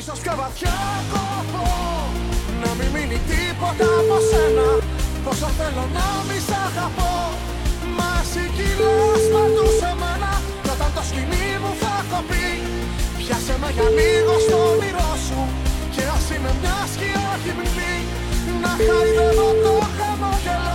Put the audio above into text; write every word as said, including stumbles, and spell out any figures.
ίσως πιο βαθιά κοπώ, να μην μείνει τίποτα από σένα. Πόσο θέλω να μη σ' αγαπώ, μα εσύ κυλάς παντού σε μένα. Κι όταν το σκηνή μου θα κοπεί, πιάσε με για λίγο στο όνειρό σου και ας είμαι μια σκιά γυμνή, να χαϊδεύω το χαμόγελο